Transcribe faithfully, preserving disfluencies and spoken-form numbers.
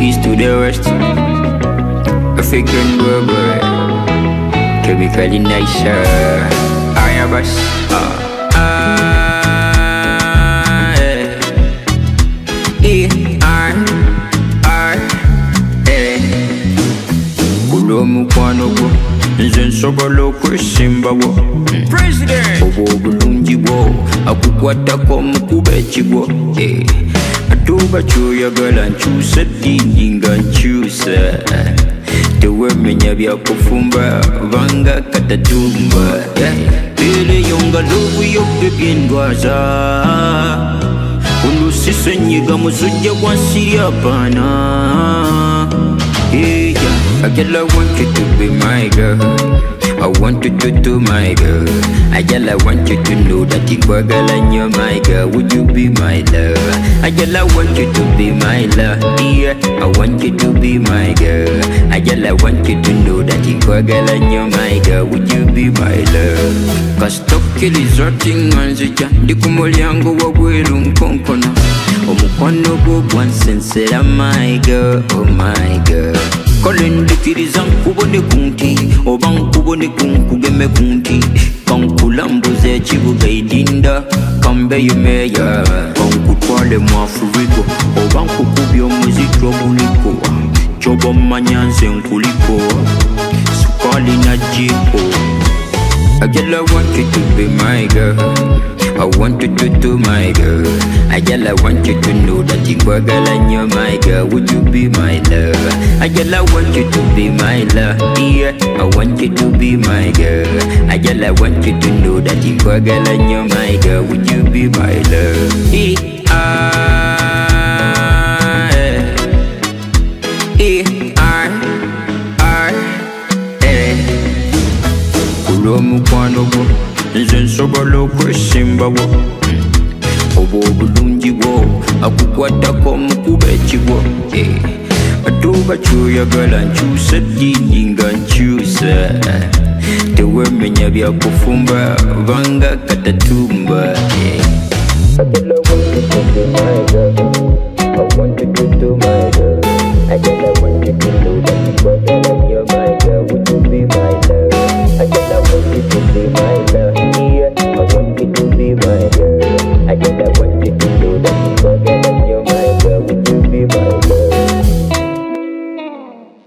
east to the west, African world, chemically nicer. I am us. Ah, E R R A. Kulomu kwanogo, nze nsobola okwesimbawo. President. Obwo obulungi bwo akukwatako mukuba ekigwo. Atuba kyoyagala nkyusa eddiini nga nkyusa. Tewemenya byakufumba banga katatumba. Leero nga loovu yobbebye ndwaza. Olusisenyiga musujja gwa Siriapaana. Yeah, girl, I want you to be my girl. I want you to do my girl. I girl, I want you to know that you are girl and you're my girl. Would you be my love? I girl, I want you to be my love. Yeah, I want you to be my girl. I girl, I want you to know that you are girl and you're my girl. Would you be my love? Cause Tokyo is rotting on the jan. Dikumoliango wa welu nkonkona. Omukwano gwo gwansensera my girl, oh my girl. Kolendikiriza nkubone kunti oba nkubone kunkugeme kunti kankulambuza ekibuga idinda kambe yumeya kankutwale mu Afrika oba nkukubye omuziki oguliko kyoba mmanya nze nkuliko sukali na jiko. Girl, I want you to be my girl. I want you to do my girl. I girl, I want you to know that you are girl and you're my girl. Would you be my love? I girl, I want you to be my love. Yeah, I want you to be my girl. I girl, I want you to know that you are girl and you're my girl. Would you be my love? E R E R R A. Kulomukwano gwo nze nsobola okwesimbawo. Obwo obulungi bwo akukwatako mukuba ekigwo. Atuba kyoyagala nkyusa eddiini nga nkyusa. Tewemenya byakufumba banga katatumba. I girl, I want you to be my girl.